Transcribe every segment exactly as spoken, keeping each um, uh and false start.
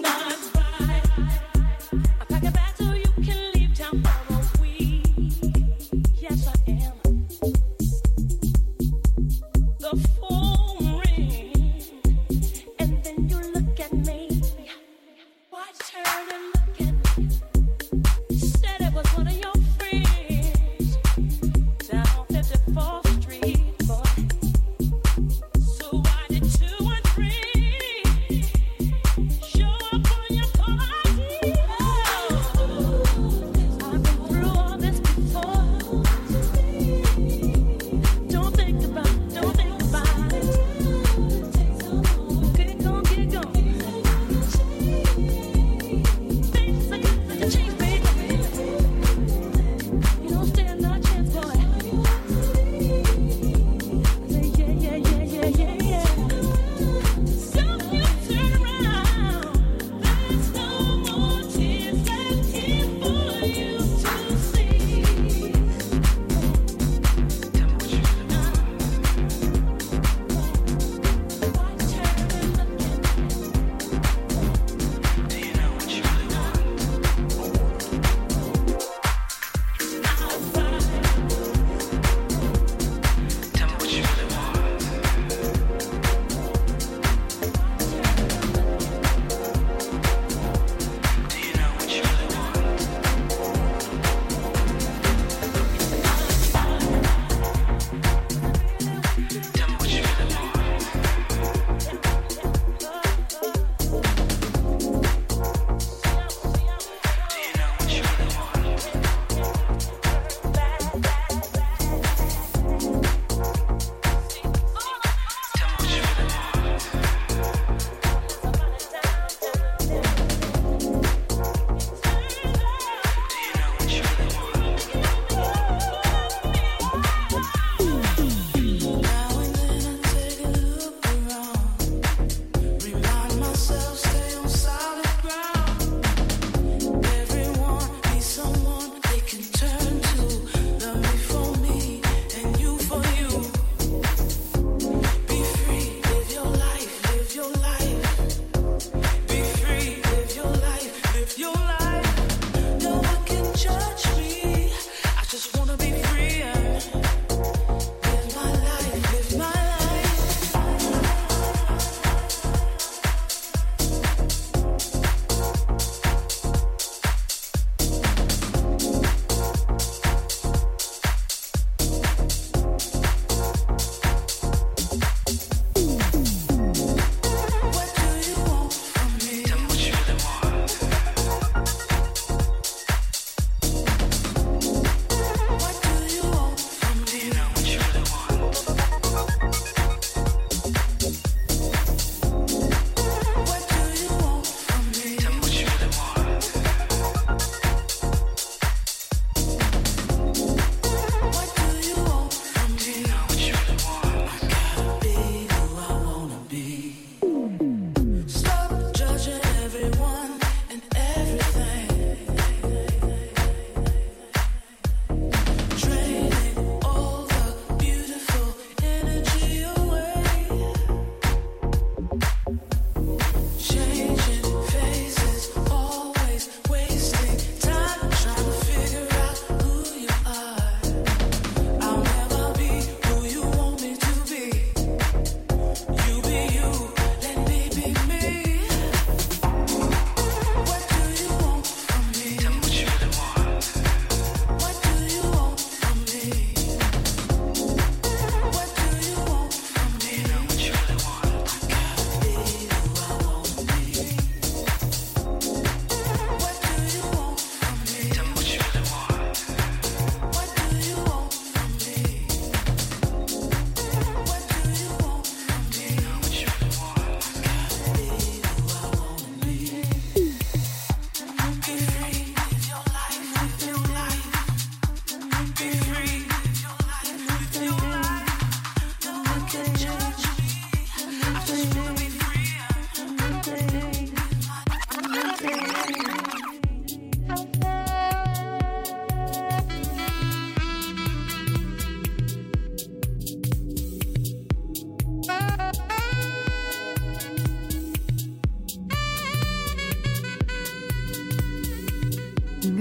Show up on your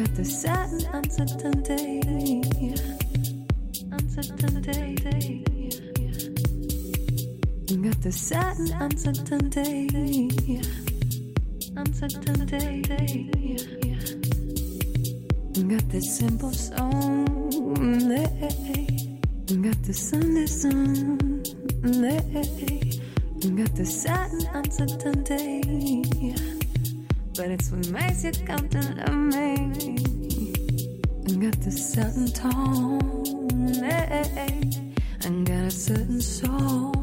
got the satin uncertainty, uncertainty. Got the satin uncertainty, uncertainty. Got the simple song, got the Sunday song, got the satin uncertainty. But it's what makes you come to love me. Got the certain tone, and got a certain soul.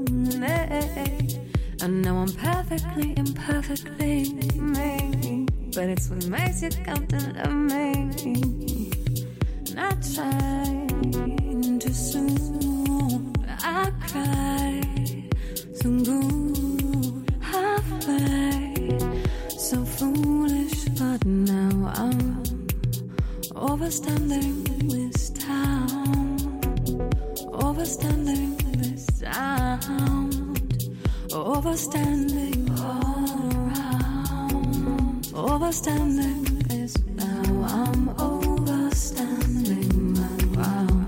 I know I'm perfectly imperfectly me, but it's what makes you come to love me. And I tried too soon, I cried so good, halfway, so foolish, but now I'm overstanding this town, overstanding this sound, overstanding all around, overstanding this now. I'm overstanding my ground.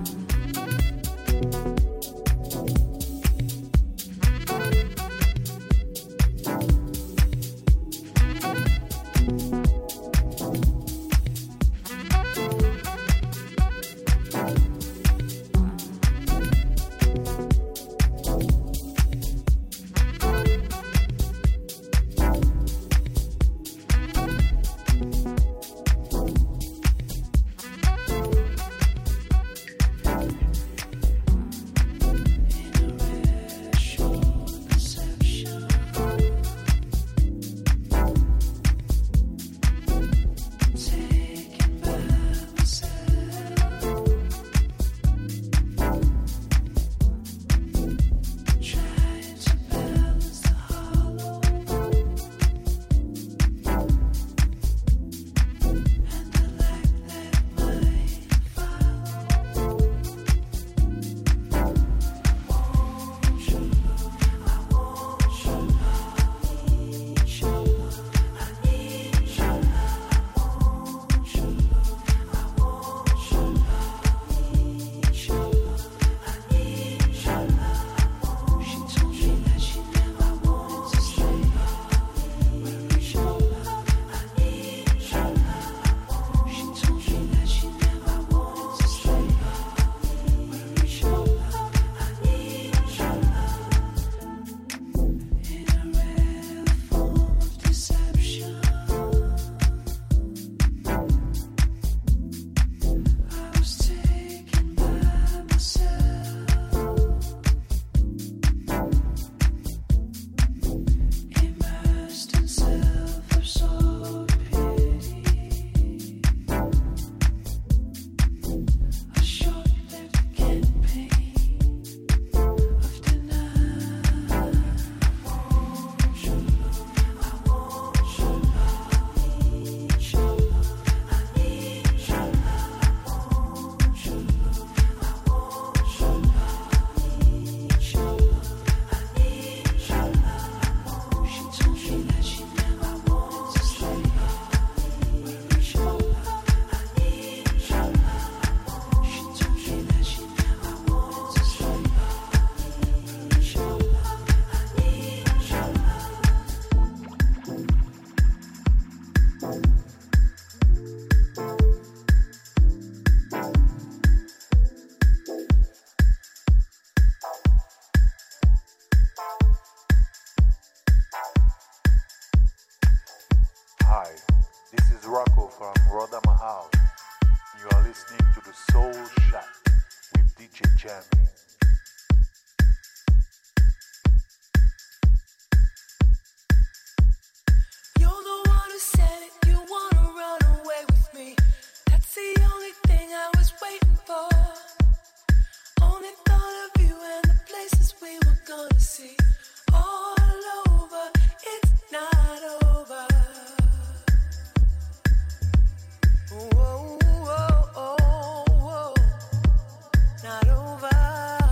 Hi, this is Rocco from Rodama House. You are listening to the Soul Shack with D J Jamie. You're the one who said it, you wanna run away with me. That's the only thing I was waiting for. Only thought of you and the places we were gonna see. All over, it's not over. Whoa, whoa, whoa, whoa. Not over.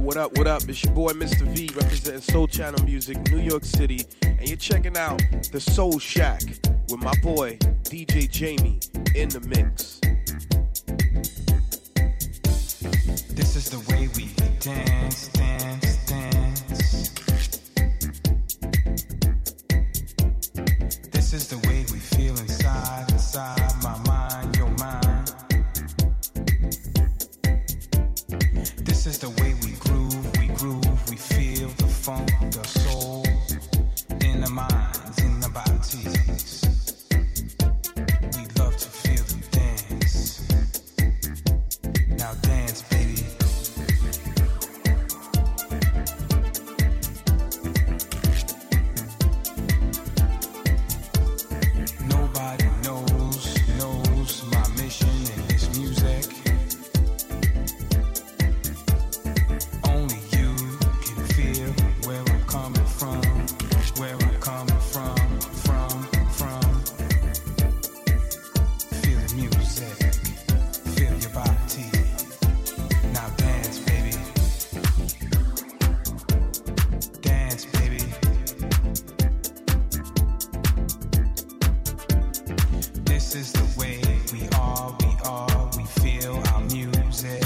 what up, what up? It's your boy Mister V representing Soul Channel Music, New York City, and you're checking out the Soul Shack with my boy D J Jamie in the mix. This is the way we dance, dance, dance. This is the way we feel inside, inside my mind, your mind. This is the way we groove, we groove, we feel the funk, the soul in the minds, in the bodies. We love to feel the dance. Now dance, baby. Nobody knows, knows my mission in this music. Only you can feel where I'm coming from, where I'm coming from, from, from. Feel the music, feel your body. Now dance, baby. Dance, baby. This is the way we are, we are, we feel our music.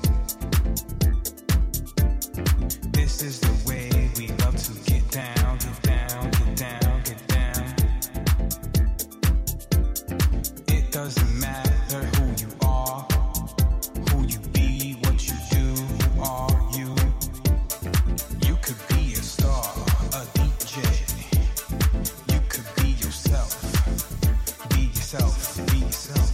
This is the way we love to get down, get down, get down, get down. It doesn't matter who you are, who you be, what you do, who are you? You could be a star, a D J. You could be yourself. Be yourself, be yourself.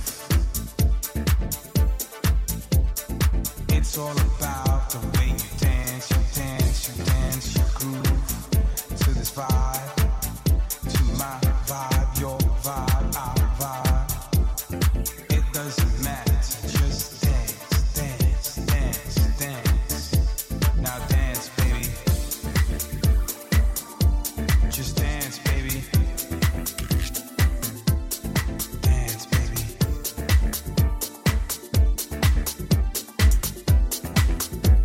It's all about the way you dance, you dance, you dance, you groove to this vibe, to my vibe, your vibe, our vibe. It doesn't matter, just dance, dance, dance, dance. Now dance, baby. Just dance, baby. Dance, baby.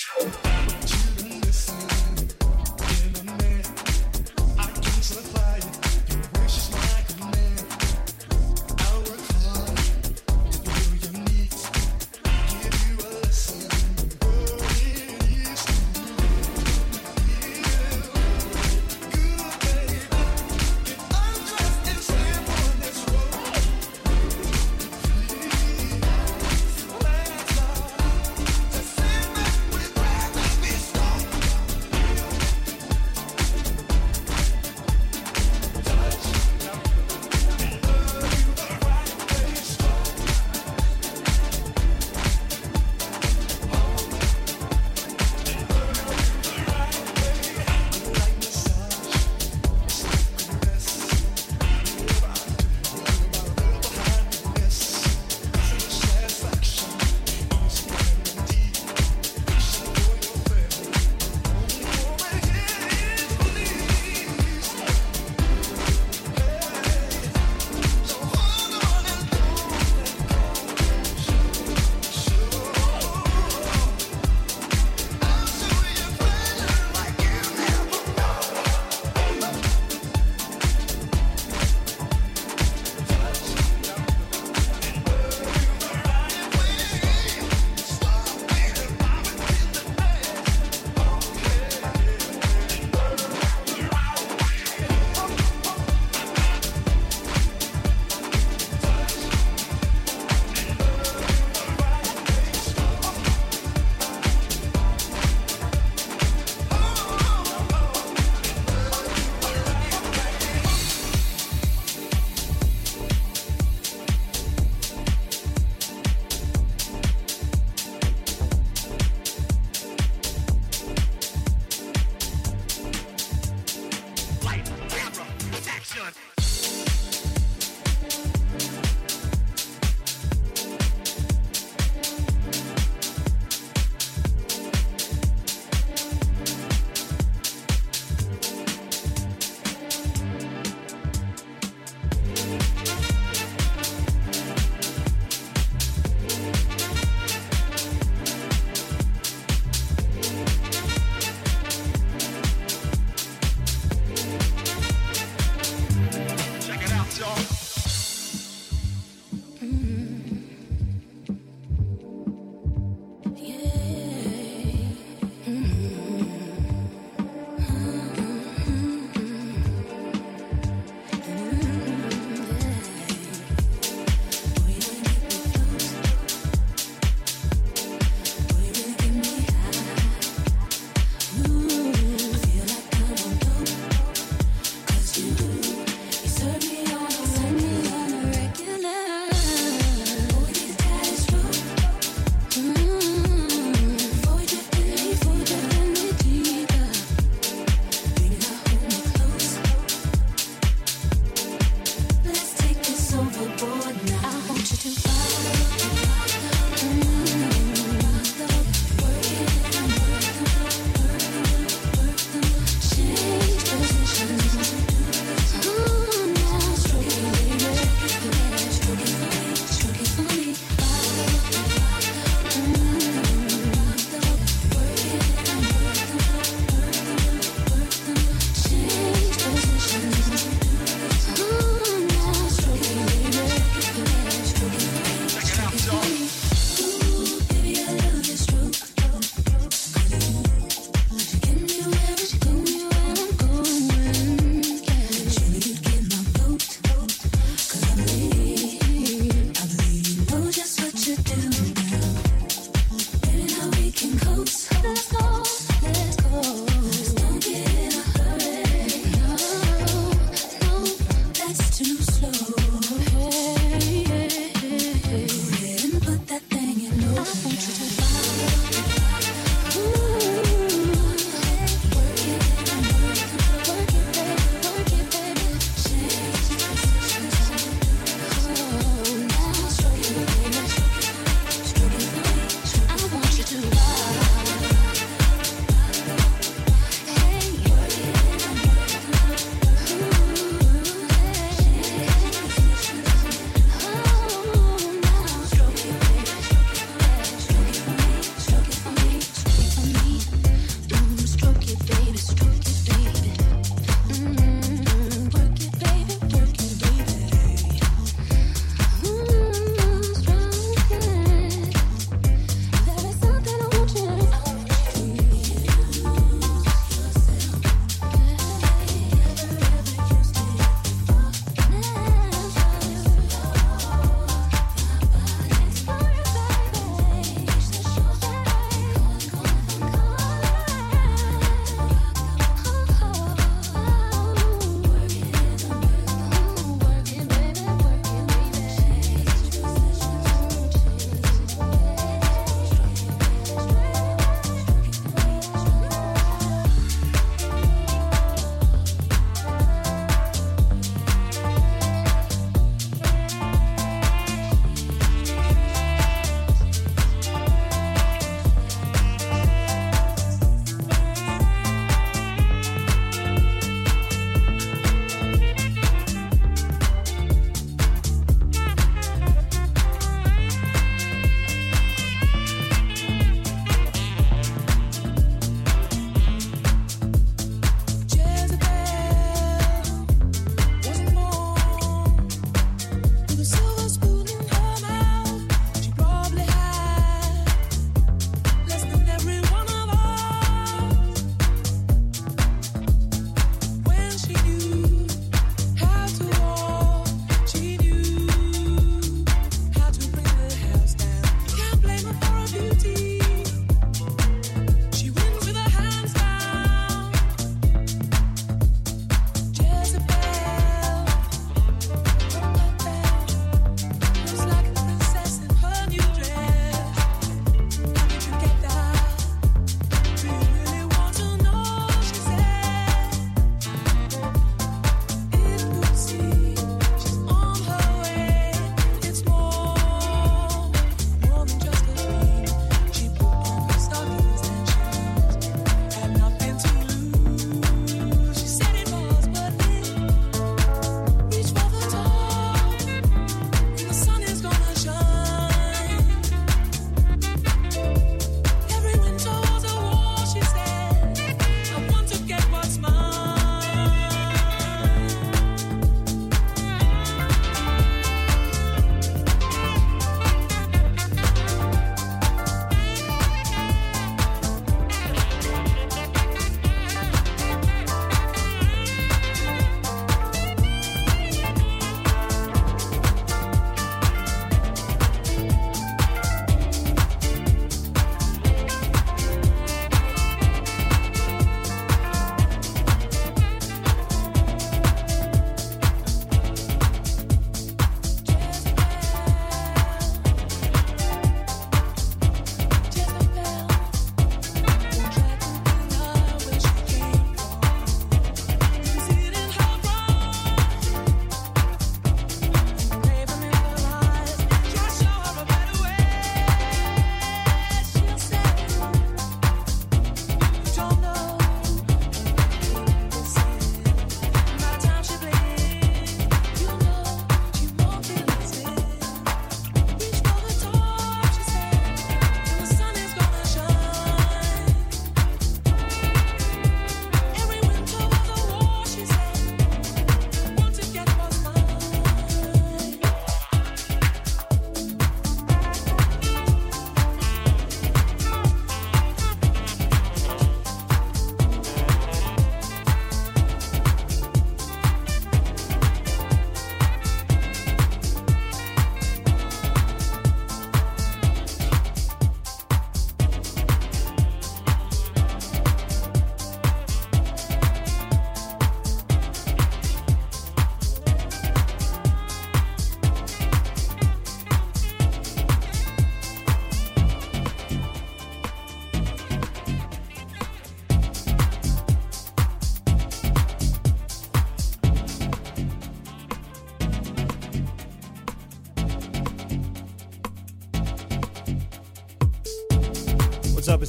Back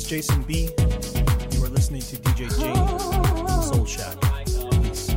Jason B. You are listening to D J Jamie, Soul Shack. Peace.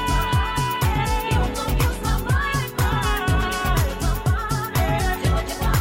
What you want?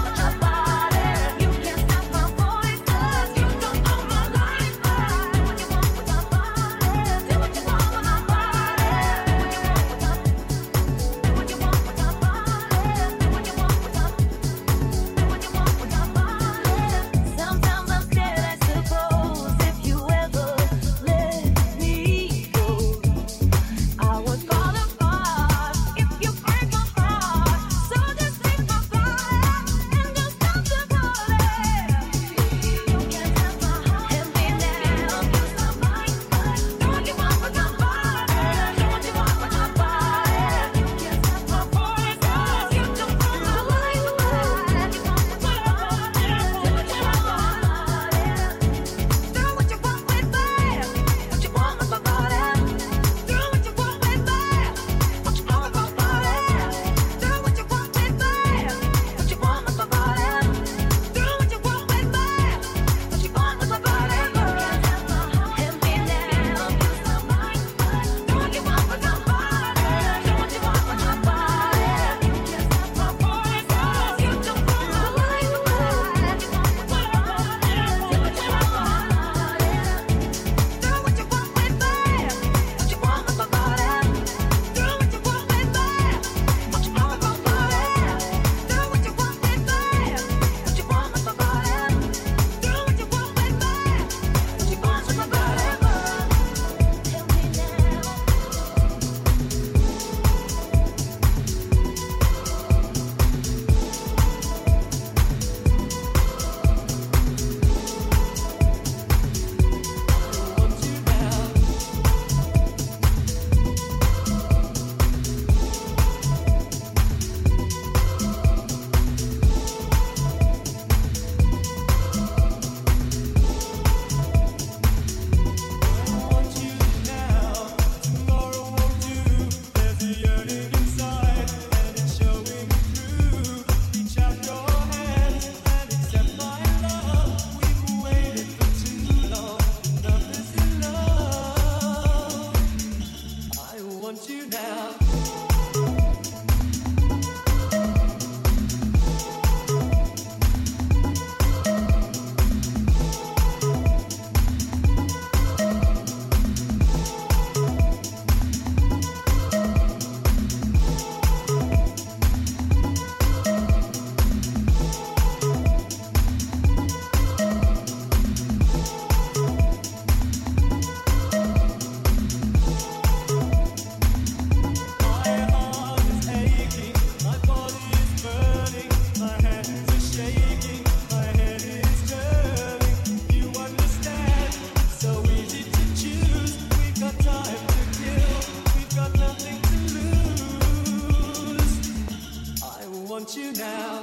want you now.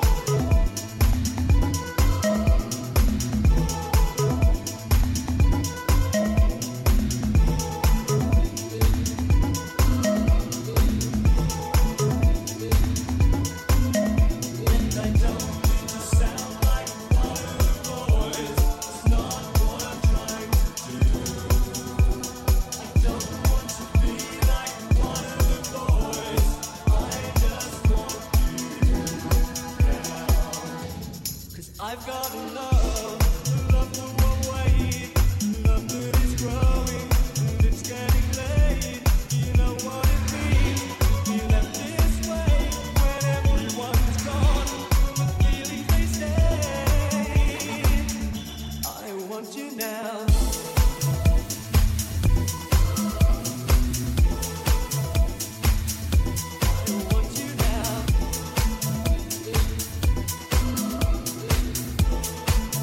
I've got a love, love the wrong way, love that is growing, and it's getting late. You know what it means, be left this way, when everyone's gone, the feelings they stay. I want you now. I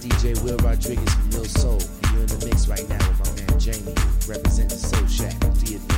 D J Will Rodriguez from Real Soul, and you're in the mix right now with my man Jamie, representing Soul Shack. Do your thing.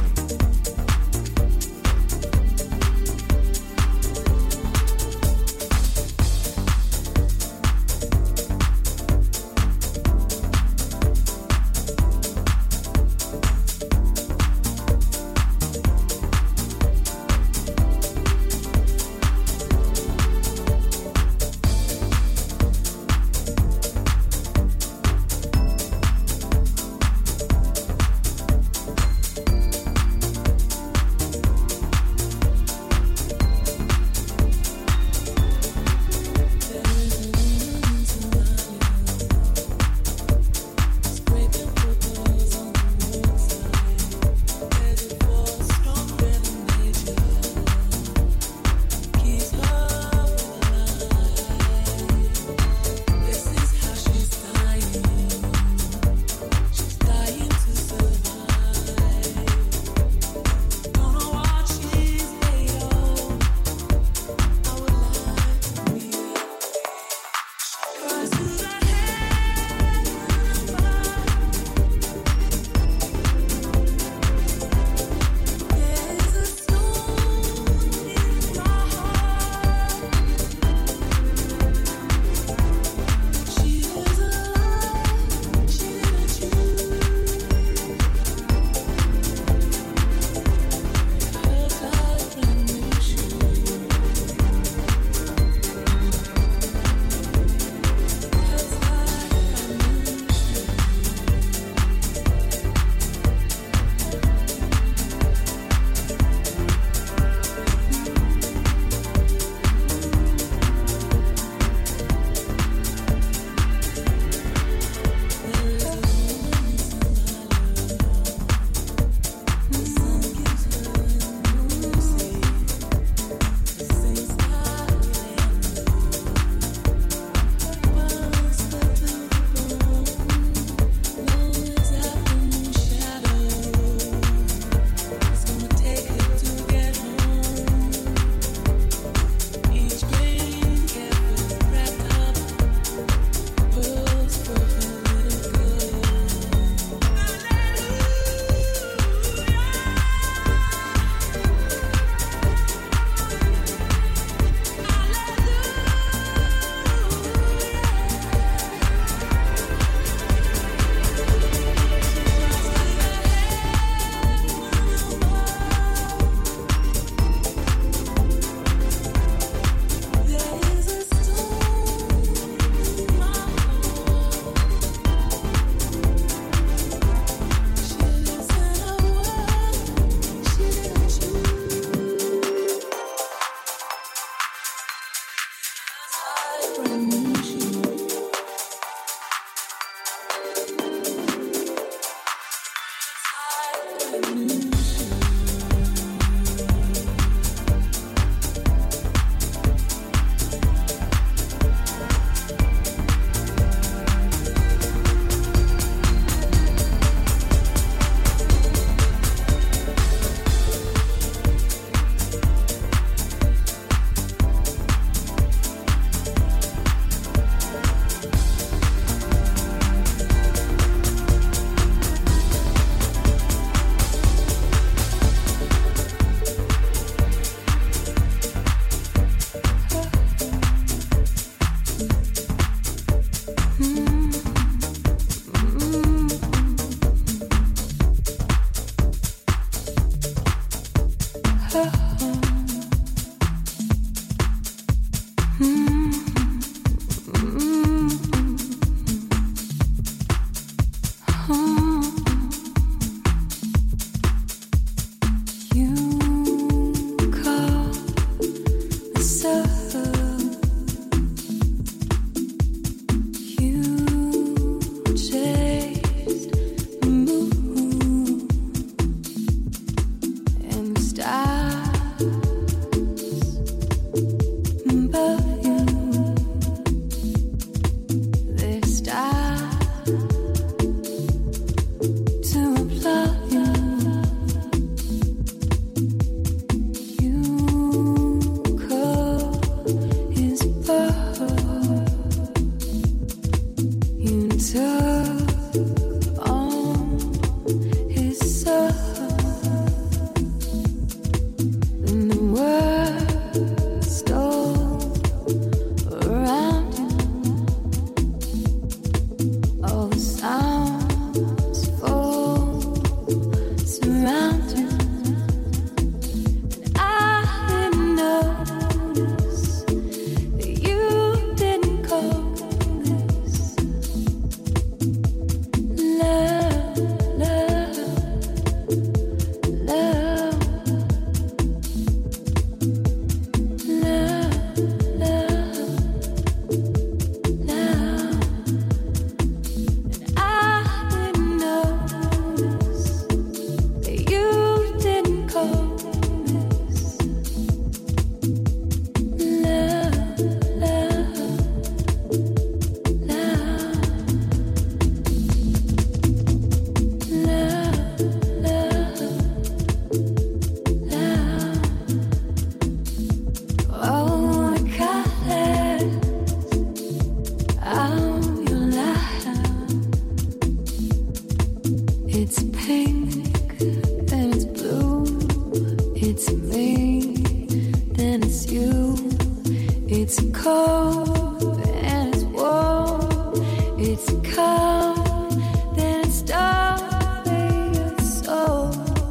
It's cold and it's warm. It's calm, then it's dark in your soul.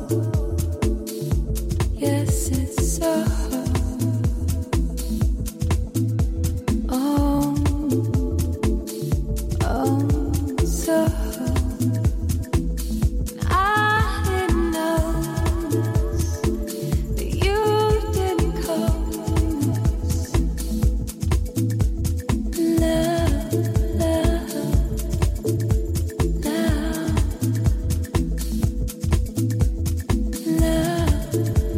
Yes, it's so. Oh, oh, so. I didn't notice that you didn't call. Love, love, love, love,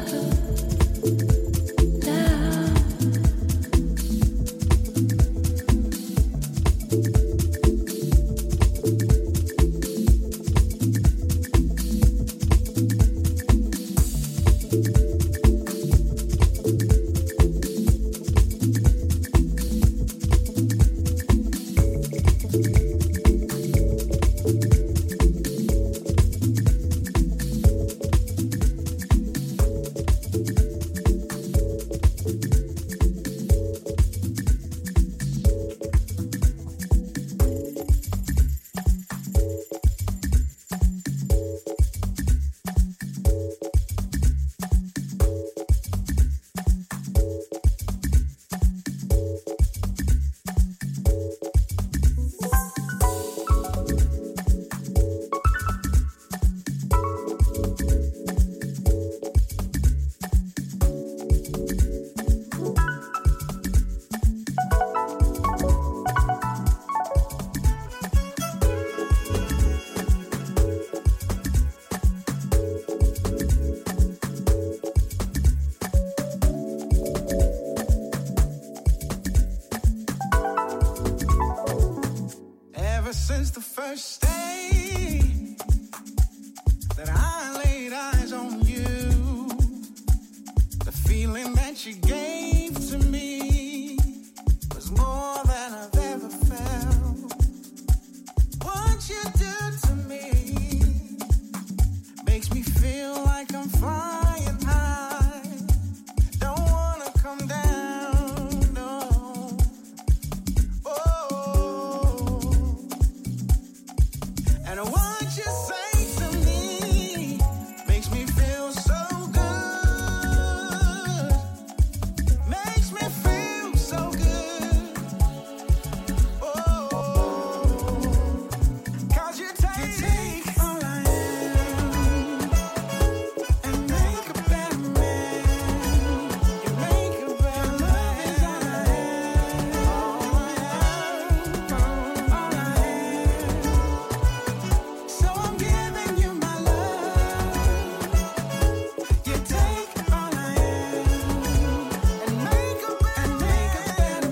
love, love. Ever since the first day that I laid eyes on you, the feeling that you gave to me was more than I've ever felt. What you do to me makes me feel like I'm flying high. Don't wanna come down, no. Oh, and what you say to me makes me feel so good. Makes me feel so good. Oh, 'cause you take all I am and make a better man. You make a better man. All I am, all I am. So I'm giving you my love. You take all I am and make a better man.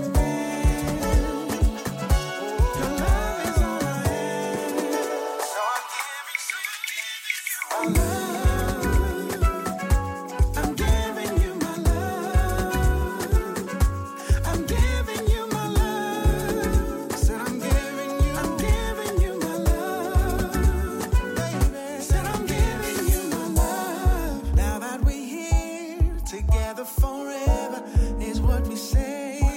Your love is all I am. So I'm giving you my love. I'm giving you my love. I'm giving you my love. Said I'm giving you, I'm giving you my love, baby. Said I'm giving you my love. Now that we're here together forever is what we say.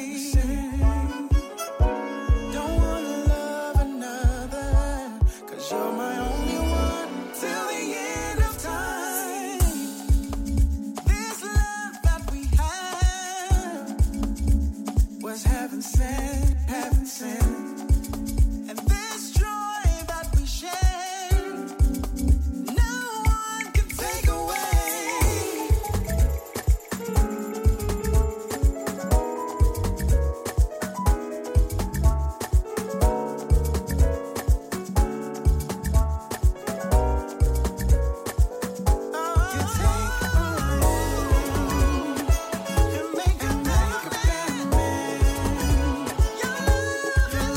Don't wanna love another, 'cause you're my only one till the end of time. This love that we have was heaven sent, heaven sent. And this joy that we share, no one can take away. You take all I am and make a better man. Your love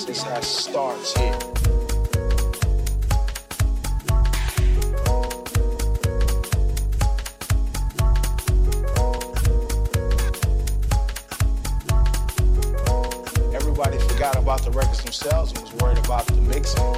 process has starts here. Everybody forgot about the records themselves and was worried about the mixing.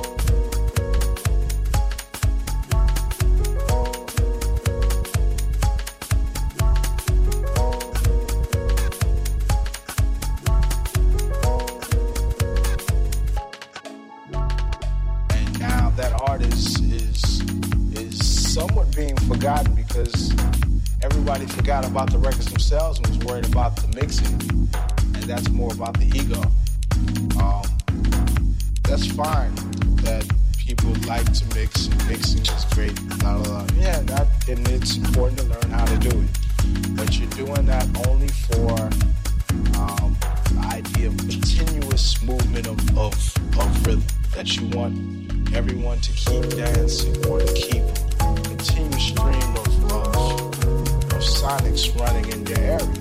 Forgotten because everybody forgot about the records themselves and was worried about the mixing, and that's more about the ego. Um, that's fine that people like to mix, and mixing is great, blah, blah, blah. Yeah, that, and it's important to learn how to do it, but you're doing that only for um, the idea of continuous movement of, of, of rhythm, that you want everyone to keep dancing or to keep continuous stream of, of, of sonics running in your area.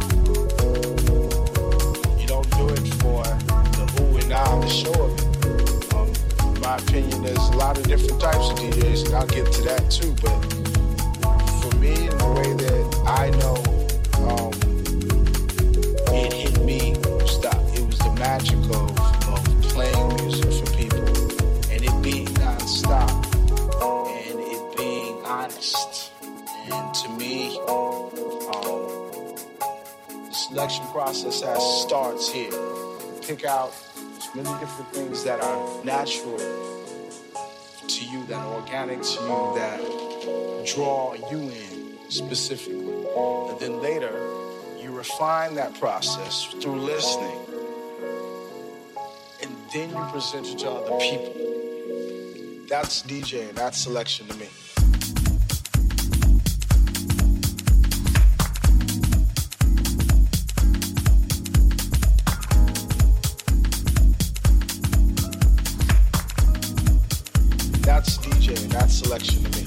You don't do it for the who and now, the show of it. Um, in my opinion, there's a lot of different types of D Js, and I'll get to that too, but for me, in the way that I know um, it hit me, stop. It was the magic of, of playing music for people and it being non-stop. Honest. And to me, um, the selection process has starts here. Pick out as many different things that are natural to you, that are organic to you, that draw you in specifically. And then later, you refine that process through listening. And then you present it to other people. That's DJing, that's selection to me. That's DJing, that's selection to me.